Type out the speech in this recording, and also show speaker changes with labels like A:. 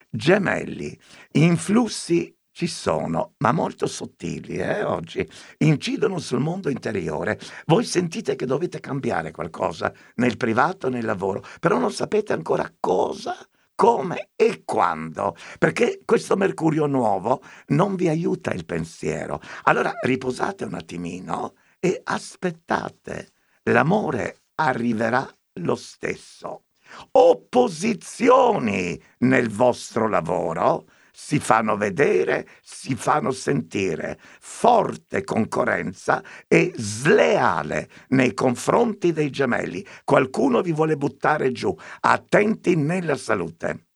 A: Gemelli, influssi ci sono, ma molto sottili, oggi. Incidono sul mondo interiore. Voi sentite che dovete cambiare qualcosa nel privato, nel lavoro, però non sapete ancora cosa, come e quando, perché questo Mercurio nuovo non vi aiuta il pensiero. Allora riposate un attimino e aspettate. L'amore arriverà lo stesso. Opposizioni nel vostro lavoro si fanno vedere, si fanno sentire, forte concorrenza e sleale nei confronti dei gemelli. Qualcuno vi vuole buttare giù. Attenti nella salute.